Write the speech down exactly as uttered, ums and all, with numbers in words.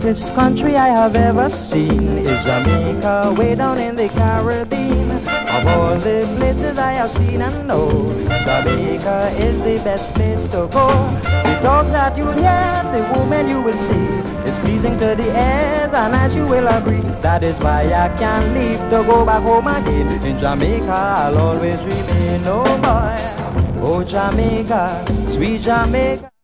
sweetest country I have ever seen is Jamaica, way down in the Caribbean. Of all the places I have seen and know, Jamaica is the best place to go. The talk that you'll hear, the woman you will see, is pleasing to the ears, and as you will agree, that is why I can't leave to go back home again. In Jamaica I'll always remain, oh boy. Oh Jamaica, sweet Jamaica.